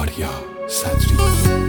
دریا صدری.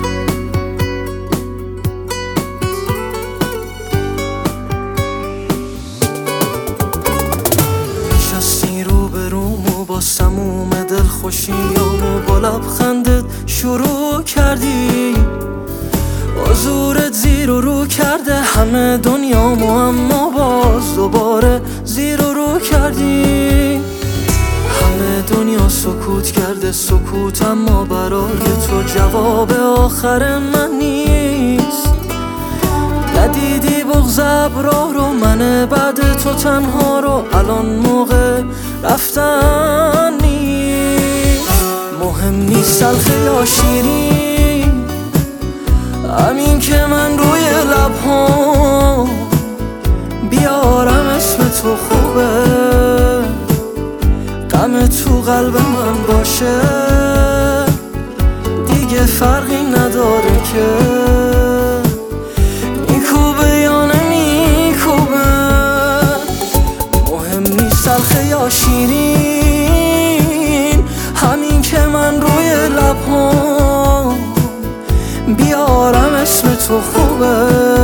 نشستی روبرومو با سموم دلخوشیامو با لبخندت شروع کردی، حضورت زیر و رو کرده همه دنیامو، اما باز دوباره زیر و رو کردی. همه دنیا سکوت کرده، سکوت اما برای تو جواب آخر من نیست. ندیدی بغض ابرار رو، من بعد تو تنها رو، الان موقع رفتن نیست. مهم نیست تلخ یا شیرین، همین که من روی لب‌هام بیارم اسم تو خوبه. غم تو قلب من باشه دیگه فرقی نداره که میکوبه یا نمیکوبه. مهم نیست تلخ یا شیرین، همین که من روی لب‌هام بیارم اسم تو خوبه.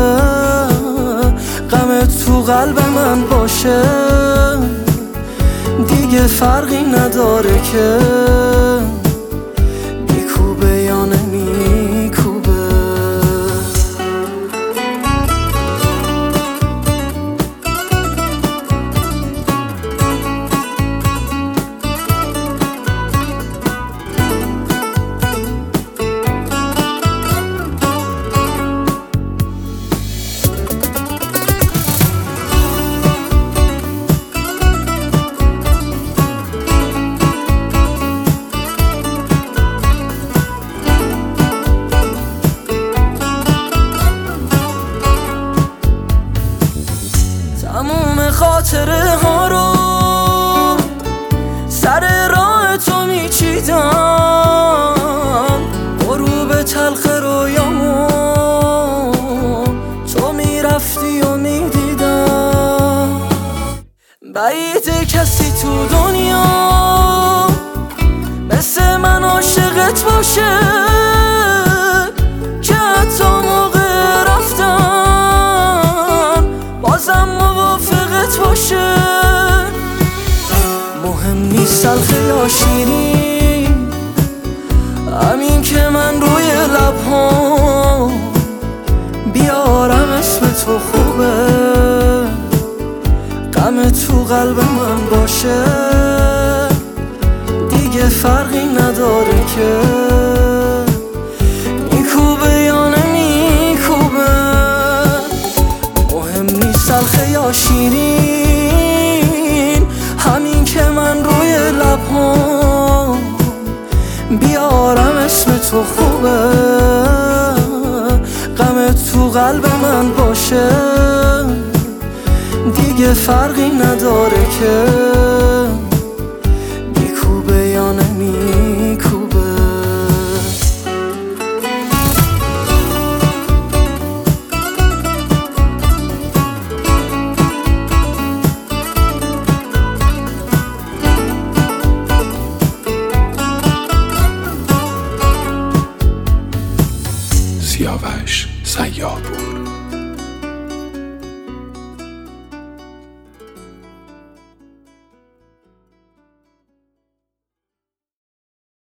غم تو قلب من باشه دیگه فرقی نداره که میکوبه یا نمیکوبه. تموم خاطره ها رو سر راه تو میچیدم، غروب تلخ رویامو تو میرفتی و میدیدم. بعید کسی تو دنیا مثل من عاشقت باشه که حتی موقع رفتن بازم موافقت باشه. مهم نیست تلخ یا شیرین، همین که من روی لب‌هام بیارم اسم تو خوبه. غم تو قلب من باشه دیگه فرقی نداره که میکوبه یا نمیکوبه. مهم نیست تلخ یا شیرین، همین که من روی لب‌هام بیارم اسم تو خوبه. غم تو قلب من باشه دیگه فرقی نداره که میکوبه یا نمیکوبه. سیاوش سیاه‌پور.